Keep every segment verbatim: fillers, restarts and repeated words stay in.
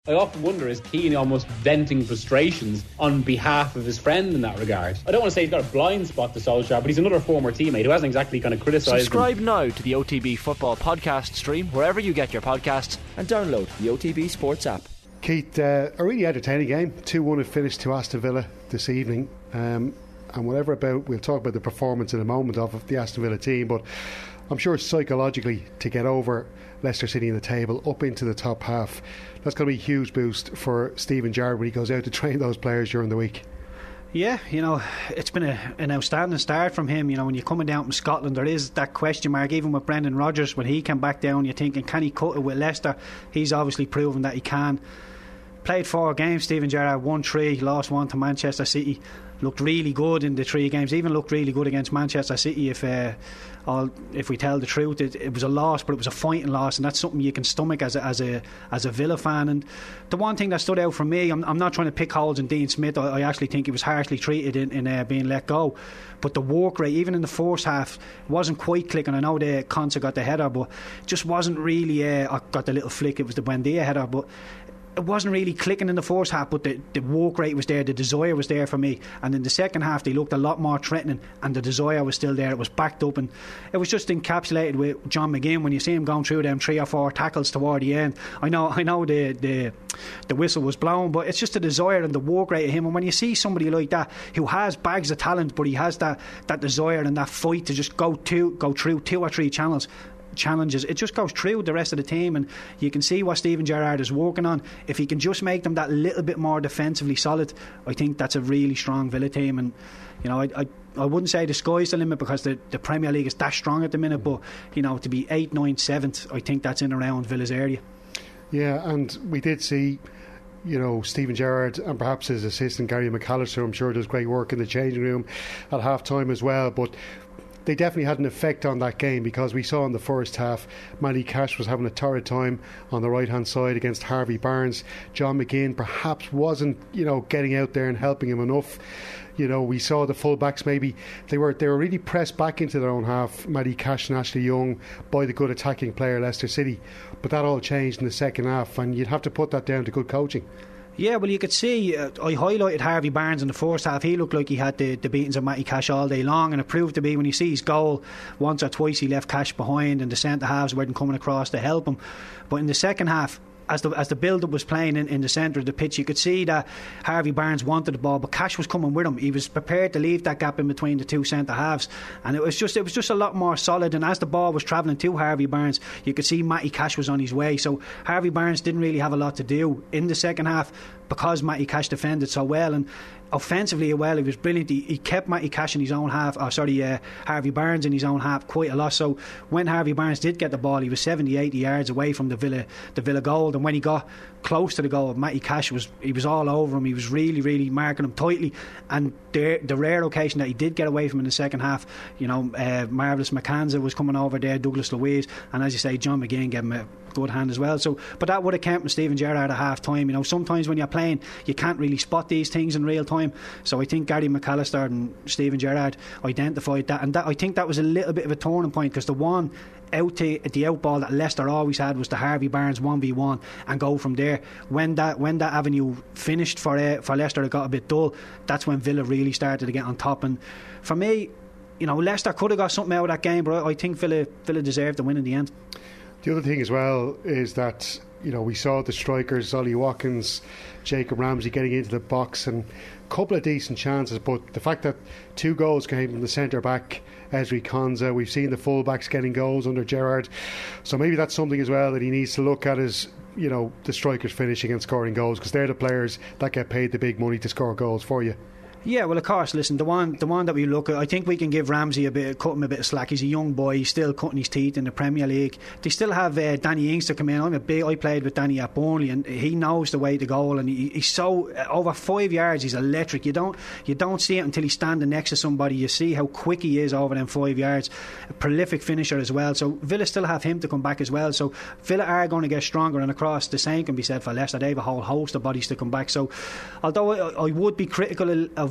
I often wonder, is Keane almost venting frustrations on behalf of his friend in that regard? I don't want to say he's got a blind spot to Solskjaer, but he's another former teammate who hasn't exactly kind of criticised Subscribe him. now to the O T B Football Podcast stream wherever you get your podcasts and download the O T B Sports app. Keith, uh, a really entertaining game. two one it finished to Aston Villa this evening. Um, and whatever about, we'll talk about the performance in a moment of the Aston Villa team, but I'm sure psychologically to get over Leicester City in the table up into the top half, that's going to be a huge boost for Steven Gerrard when he goes out to train those players during the week. Yeah, you know, it's been a, an outstanding start from him. You know, when you're coming down from Scotland, there is that question mark. Even with Brendan Rodgers, when he came back down, you're thinking, can he cut it with Leicester? He's obviously proven that he can. Played four games, Steven Gerrard, won three, lost one to Manchester City. Looked really good in the three games, even looked really good against Manchester City. If uh, all, if we tell the truth, it, it was a loss, but it was a fighting loss, and that's something you can stomach as a, as a as a Villa fan. And the one thing that stood out for me, I'm, I'm not trying to pick holes in Dean Smith. I, I actually think he was harshly treated in, in uh, being let go. But the work rate, even in the first half, wasn't quite clicking. I know the Consa got the header, but just wasn't really. Uh, I got the little flick. It was the Buendia header, but it wasn't really clicking in the first half, but the, the work rate was there, the desire was there for me. And in the second half they looked a lot more threatening, and the desire was still there. It was backed up, and it was just encapsulated with John McGinn. When you see him going through them three or four tackles toward the end, I know I know the, the, the whistle was blown, but it's just the desire and the work rate of him. And when you see somebody like that who has bags of talent, but he has that, that desire and that fight to just go to go through two or three channels challenges, it just goes through the rest of the team, and you can see what Steven Gerrard is working on. If he can just make them that little bit more defensively solid, I think that's a really strong Villa team. And you know, I, I, I wouldn't say the sky's the limit, because the, the Premier League is that strong at the minute, but you know, to be eighth, ninth, seventh, I think that's in around Villa's area. Yeah, and we did see, you know, Steven Gerrard and perhaps his assistant Gary McAllister, I'm sure does great work in the changing room at half time as well, but they definitely had an effect on that game, because we saw in the first half Matty Cash was having a torrid time on the right hand side against Harvey Barnes. John McGinn perhaps wasn't, you know, getting out there and helping him enough. You know, we saw the full-backs, maybe they were they were really pressed back into their own half, Matty Cash and Ashley Young, by the good attacking player Leicester City. But that all changed in the second half, and you'd have to put that down to good coaching. Yeah, well, you could see, uh, I highlighted Harvey Barnes in the first half. He looked like he had the, the beatings of Matty Cash all day long, and it proved to be, when you see his goal, once or twice he left Cash behind, and the centre halves weren't coming across to help him. But in the second half, as the as the build-up was playing in, in the centre of the pitch, you could see that Harvey Barnes wanted the ball, but Cash was coming with him. He was prepared to leave that gap in between the two centre halves, and it was just it was just a lot more solid. And as the ball was travelling to Harvey Barnes, you could see Matty Cash was on his way. So Harvey Barnes didn't really have a lot to do in the second half, because Matty Cash defended so well. And offensively, well, he was brilliant. He, he kept Matty Cash in his own half, oh, sorry, uh, Harvey Barnes in his own half quite a lot. So when Harvey Barnes did get the ball, he was seventy, eighty yards away from the Villa the Villa goal. And when he got close to the goal, Matty Cash was he was all over him. He was really, really marking him tightly. And the, the rare occasion that he did get away from in the second half, you know, uh, Marvelous McAnza was coming over there, Douglas Luiz, and as you say, John McGinn gave him a good hand as well. So, but that would have counted with Steven Gerrard at half time. You know, sometimes when you're playing, you can't really spot these things in real time. So I think Gary McAllister and Steven Gerrard identified that, and that I think that was a little bit of a turning point, because the one out to, the out ball that Leicester always had was the Harvey Barnes one v one and go from there. When that when that avenue finished for uh, for Leicester, it got a bit dull. That's when Villa really started to get on top. And for me, you know, Leicester could have got something out of that game, but I think Villa Villa deserved the win in the end. The other thing as well is that, you know, we saw the strikers, Ollie Watkins, Jacob Ramsey getting into the box, and a couple of decent chances, but the fact that two goals came from the centre back, Ezri Konsa, we've seen the full backs getting goals under Gerrard, so maybe that's something as well that he needs to look at, is, you know, the strikers finishing and scoring goals, because they're the players that get paid the big money to score goals for you. Yeah, well, of course, listen, the one the one that we look at, I think we can give Ramsey a bit, cut him a bit of slack. He's a young boy, he's still cutting his teeth in the Premier League. They still have uh, Danny Ings to come in. I'm a big, I played with Danny at Burnley, and he knows the way to goal, and he, he's so, uh, over five yards, he's electric. You don't you don't see it until he's standing next to somebody. You see how quick he is over them five yards. A prolific finisher as well. So Villa still have him to come back as well. So Villa are going to get stronger, and across the same can be said for Leicester. They have a whole host of bodies to come back. So although I, I would be critical of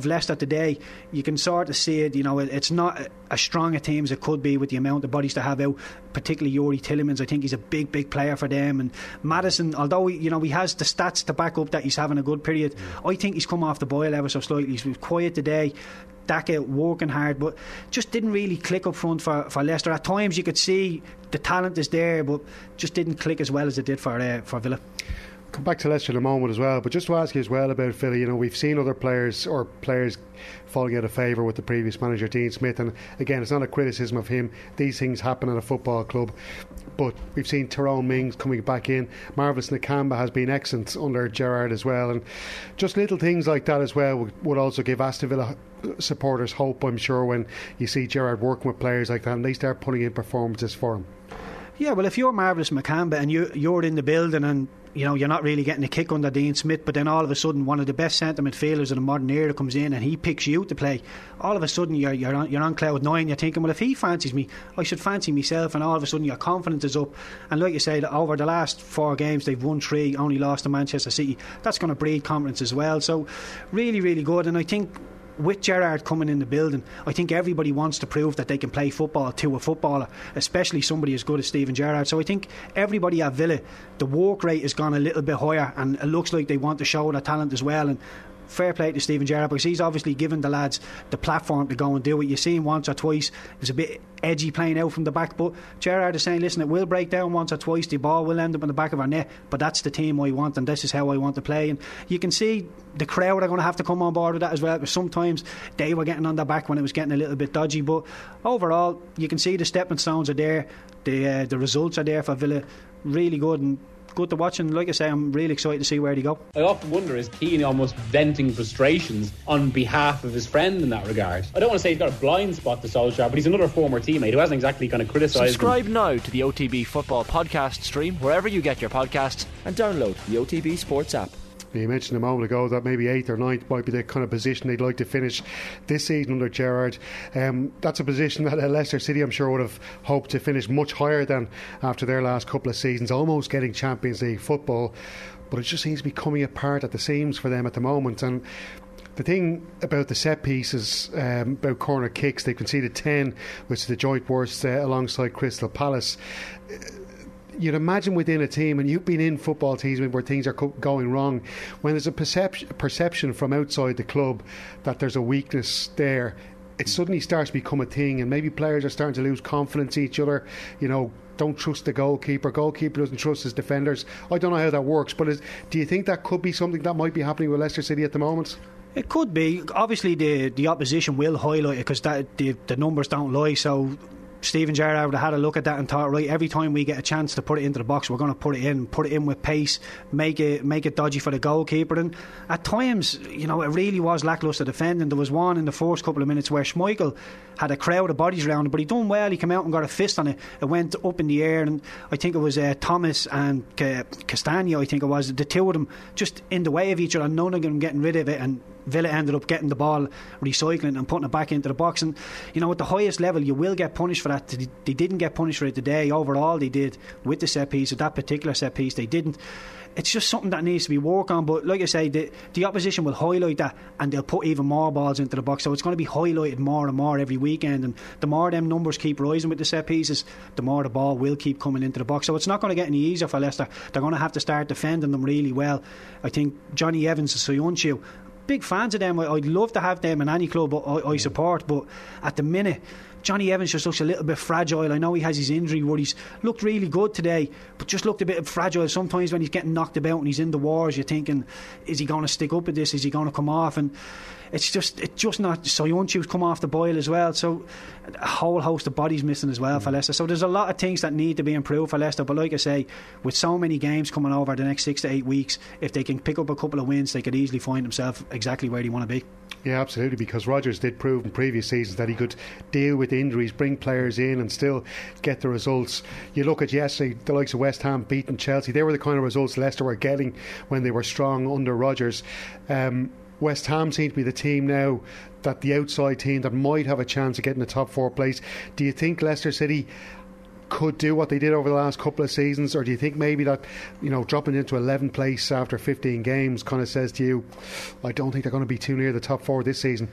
of Leicester today, you can sort of see it. You know, it's not as strong a team as it could be with the amount of bodies to have out, particularly Youri Tielemans. I think he's a big, big player for them. And Maddison, although you know he has the stats to back up that he's having a good period, I think he's come off the boil ever so slightly. He's quiet today. Daka working hard, but just didn't really click up front for, for Leicester. At times you could see the talent is there, but just didn't click as well as it did for uh, for Villa. Come back to Leicester in a moment as well, but just to ask you as well about Villa, you know, we've seen other players or players falling out of favour with the previous manager Dean Smith, and again, it's not a criticism of him, these things happen at a football club, but we've seen Tyrone Mings coming back in. Marvelous Nakamba has been excellent under Gerrard as well, and just little things like that as well would, would also give Aston Villa supporters hope, I'm sure, when you see Gerrard working with players like that and they start putting in performances for him. Yeah, well, if you're Marvelous Nakamba and you, you're in the building and you know you're not really getting a kick under Dean Smith, but then all of a sudden one of the best centre midfielders of the modern era comes in and he picks you to play, all of a sudden you're you're on, you're on cloud nine. You're thinking, well, if he fancies me, I should fancy myself, and all of a sudden your confidence is up. And like you say, over the last four games they've won three, only lost to Manchester City. That's going to breed confidence as well. So really, really good. And I think with Gerrard coming in the building, I think everybody wants to prove that they can play football to a footballer, especially somebody as good as Steven Gerrard. So I think everybody at Villa, the work rate has gone a little bit higher, and it looks like they want to show their talent as well. And fair play to Steven Gerrard, because he's obviously given the lads the platform to go and do it. You see him once or twice, it was a bit edgy playing out from the back, but Gerrard is saying, listen, it will break down once or twice, the ball will end up in the back of our net, but that's the team I want and this is how I want to play. And you can see the crowd are going to have to come on board with that as well, because sometimes they were getting on their back when it was getting a little bit dodgy, but overall you can see the stepping stones are there, the, uh, the results are there for Villa. Really good, and good to watch, and like I say, I'm really excited to see where they go. I often wonder, is Keane almost venting frustrations on behalf of his friend in that regard? I don't want to say he's got a blind spot to Solskjaer, but he's another former teammate who hasn't exactly kind of criticised Subscribe him. now to the O T B Football Podcast stream wherever you get your podcasts, and download the O T B Sports app. You mentioned a moment ago that maybe eighth or ninth might be the kind of position they'd like to finish this season under Gerrard. Um, that's a position that uh, Leicester City, I'm sure, would have hoped to finish much higher than after their last couple of seasons, almost getting Champions League football. But it just seems to be coming apart at the seams for them at the moment. And the thing about the set pieces, um, about corner kicks, they've conceded ten, which is the joint worst uh, alongside Crystal Palace. You'd imagine within a team, and you've been in football teams where things are co- going wrong, when there's a perception, perception from outside the club that there's a weakness there, it suddenly starts to become a thing, and maybe players are starting to lose confidence in each other. You know, don't trust the goalkeeper, goalkeeper doesn't trust his defenders. I don't know how that works, but is, do you think that could be something that might be happening with Leicester City at the moment? It could be. Obviously the, the opposition will highlight it, because that the, the numbers don't lie. So Steven Gerrard would have had a look at that and thought, right, every time we get a chance to put it into the box, we're going to put it in, put it in with pace, make it make it dodgy for the goalkeeper. And at times, you know, it really was lacklustre defending. There was one in the first couple of minutes where Schmeichel had a crowd of bodies around him, but he done well. He came out and got a fist on it. It went up in the air, and I think it was uh, Thomas and C- Castagna, I think it was, the two of them just in the way of each other, none of them getting rid of it, and Villa ended up getting the ball, recycling and putting it back into the box. And you know, at the highest level you will get punished for that. They didn't get punished for it today. Overall they did with the set piece. With that particular set piece they didn't. It's just something that needs to be worked on. But like I say, the, the opposition will highlight that, and they'll put even more balls into the box, so it's going to be highlighted more and more every weekend. And the more them numbers keep rising with the set pieces, the more the ball will keep coming into the box. So it's not going to get any easier for Leicester. They're going to have to start defending them really well. I think Johnny Evans and Soyuncu, big fans of them. I'd love to have them in any club I, I support, but at the minute Johnny Evans just looks a little bit fragile. I know he has his injury worries. Looked really good today, but just looked a bit fragile. Sometimes when he's getting knocked about and he's in the wars, you're thinking, is he going to stick up with this? Is he going to come off? And it's just it's just not. Soyuncu's come off the boil as well, so a whole host of bodies missing as well for Leicester. So there's a lot of things that need to be improved for Leicester, but like I say, with so many games coming over the next six to eight weeks, if they can pick up a couple of wins, they could easily find themselves exactly where they want to be. Yeah, absolutely, because Rodgers did prove in previous seasons that he could deal with injuries, bring players in and still get the results. You look at yesterday, the likes of West Ham beating Chelsea. They were the kind of results Leicester were getting when they were strong under Rodgers. um, West Ham seem to be the team now, that the outside team that might have a chance of getting the top four place. Do you think Leicester City could do what they did over the last couple of seasons, or do you think maybe that, you know, dropping into eleventh place after fifteen games kind of says to you, I don't think they're going to be too near the top four this season?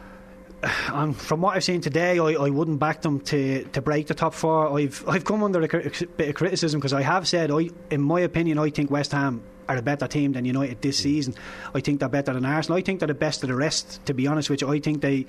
Um, from what I've seen today, I, I wouldn't back them to, to break the top four. I've I've come under a bit of criticism because I have said, I, in my opinion, I think West Ham are a better team than United this season. I think they're better than Arsenal. I think they're the best of the rest, to be honest with you. I think they,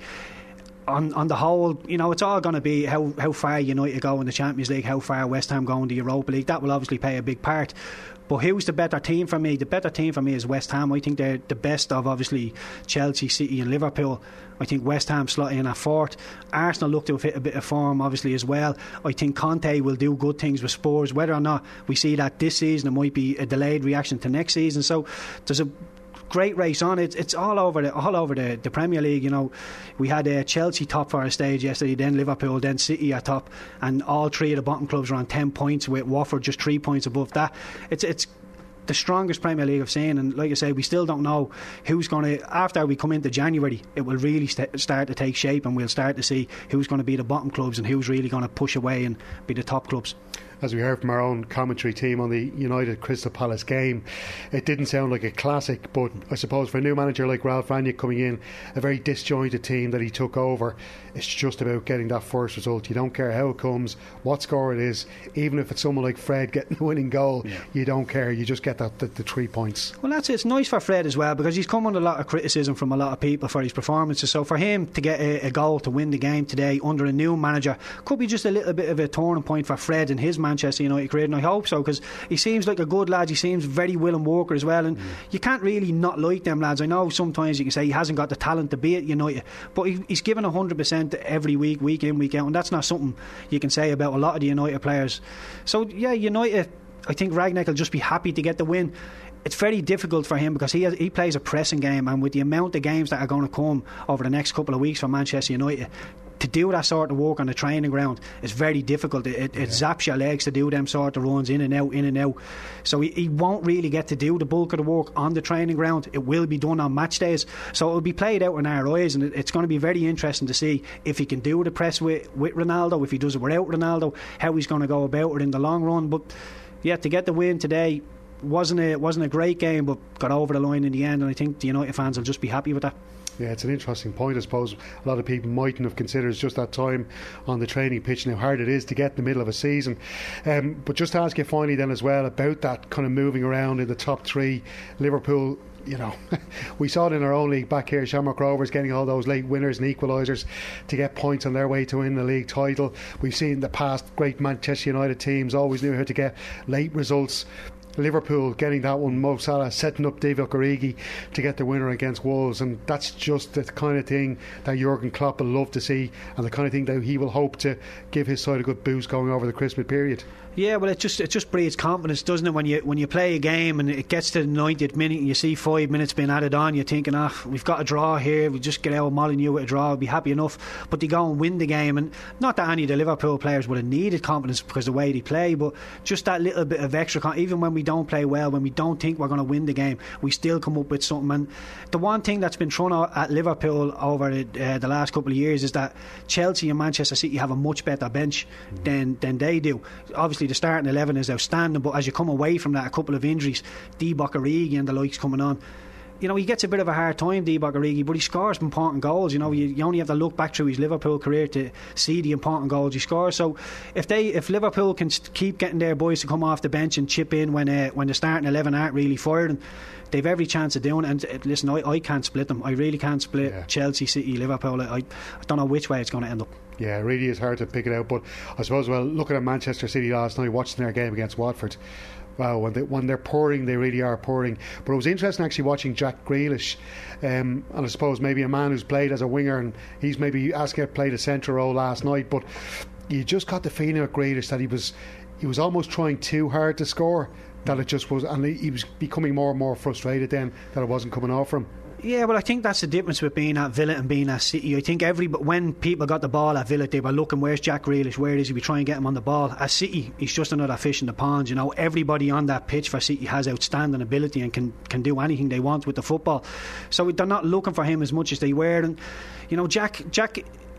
on on the whole, you know, it's all going to be how, how far United go in the Champions League, how far West Ham go in the Europa League. That will obviously play a big part. But who's the better team for me? The better team for me is West Ham. I think they're the best of, obviously, Chelsea, City and Liverpool. I think West Ham slot in at fourth. Arsenal look to have hit a bit of form, obviously, as well. I think Conte will do good things with Spurs. Whether or not we see that this season, it might be a delayed reaction to next season. So there's a great race on. It's it's all over the all over the, the Premier League. You know, we had uh, Chelsea top for a stage yesterday, then Liverpool, then City at top, and all three of the bottom clubs are on ten points, with Watford just three points above that. It's it's the strongest Premier League I've seen, and like I say, we still don't know who's going to, after we come into January, it will really st- start to take shape, and we'll start to see who's going to be the bottom clubs and who's really going to push away and be the top clubs. As we heard from our own commentary team on the United Crystal Palace game, it didn't sound like a classic, but I suppose for a new manager like Ralph Rangnick coming in, a very disjointed team that he took over, it's just about getting that first result. You don't care how it comes, what score it is, even if it's someone like Fred getting the winning goal, yeah. you don't care, you just get that the, the three points. Well, that's it. It's nice for Fred as well, because he's come under a lot of criticism from a lot of people for his performances, so for him to get a, a goal to win the game today under a new manager could be just a little bit of a turning point for Fred and his Manchester United career, and I hope so, because he seems like a good lad. He seems very willing worker as well, and mm. you can't really not like them lads. I know sometimes you can say he hasn't got the talent to be at United, but he, he's given one hundred percent every week, week in, week out, and that's not something you can say about a lot of the United players. So yeah, United, I think Rangnick will just be happy to get the win. It's very difficult for him because he has, he plays a pressing game, and with the amount of games that are going to come over the next couple of weeks for Manchester United, to do that sort of work on the training ground is very difficult. It, it, yeah. it zaps your legs to do them sort of runs in and out, in and out. So he, he won't really get to do the bulk of the work on the training ground. It will be done on match days, so it will be played out in our eyes, and it, it's going to be very interesting to see if he can do the press with, with Ronaldo, if he does it without Ronaldo, how he's going to go about it in the long run. But yeah, to get the win today wasn't a, wasn't a great game, but got over the line in the end, and I think the United fans will just be happy with that. Yeah, it's an interesting point. I suppose a lot of people mightn't have considered just that time on the training pitch and how hard it is to get in the middle of a season. Um, but just to ask you finally then as well about that kind of moving around in the top three, Liverpool, you know, we saw it in our own league back here, Shamrock Rovers getting all those late winners and equalisers to get points on their way to win the league title. We've seen the past great Manchester United teams always knew how to get late results. Liverpool getting that one, Mo Salah setting up Divock Origi to get the winner against Wolves, and that's just the kind of thing that Jurgen Klopp will love to see, and the kind of thing that he will hope to give his side a good boost going over the Christmas period. Yeah, well, it just it just breeds confidence, doesn't it? When you when you play a game and it gets to the ninetieth minute and you see five minutes being added on, you're thinking, ah, oh, we've got a draw here. We just get out of Molineux with a draw, we'll be happy enough. But they go and win the game, and not that any of the Liverpool players would have needed confidence because of the way they play, but just that little bit of extra confidence. Even when we don't play well, when we don't think we're going to win the game, we still come up with something. And the one thing that's been thrown out at Liverpool over uh, the last couple of years is that Chelsea and Manchester City have a much better bench mm. than than they do. Obviously, the starting eleven is outstanding, but as you come away from that, a couple of injuries, Divock Origi and the likes coming on, you know, he gets a bit of a hard time, Divock Origi, but he scores important goals. You know, you, you only have to look back through his Liverpool career to see the important goals he scores. So if they, if Liverpool can keep getting their boys to come off the bench and chip in when uh, when the starting eleven aren't really firing, they've every chance of doing it. And uh, listen, I, I can't split them. I really can't split yeah. Chelsea, City, Liverpool. I, I don't know which way it's going to end up. Yeah, it really is hard to pick it out. But I suppose, well, looking at Manchester City last night, watching their game against Watford, wow, when, they, when they're pouring, they really are pouring. But it was interesting actually watching Jack Grealish, um, and I suppose maybe a man who's played as a winger, and he's maybe asked to play the centre role last night, but you just got the feeling of Grealish that he was he was almost trying too hard to score, that it just was, and he was becoming more and more frustrated then that it wasn't coming off for him. Yeah, well, I think that's the difference with being at Villa and being at City. I think every when people got the ball at Villa, they were looking, where's Jack Grealish, where is he, we try and get him on the ball. At City, he's just another fish in the pond. You know, everybody on that pitch for City has outstanding ability and can, can do anything they want with the football, so they're not looking for him as much as they were. And you know, Jack Jack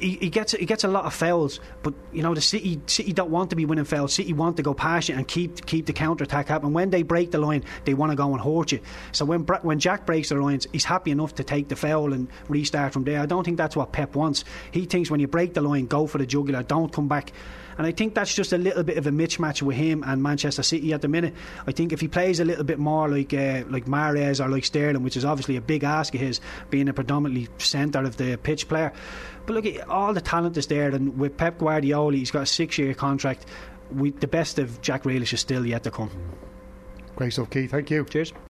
he, he gets he gets a lot of fouls, but you know the City City don't want to be winning fouls. City want to go past you and keep keep the counter attack happening. When they break the line, they want to go and hurt you. So when when Jack breaks the lines, he's happy enough to take the foul and restart from there. I don't think that's what Pep wants. He thinks when you break the line, go for the jugular, don't come back. And I think that's just a little bit of a mismatch with him and Manchester City at the minute. I think if he plays a little bit more like uh, like Mahrez or like Sterling, which is obviously a big ask of his, being a predominantly centre of the pitch player. But look, all the talent is there, and with Pep Guardiola, he's got a six-year contract. We, the best of Jack Grealish is still yet to come. Great stuff, Keith. Thank you. Cheers.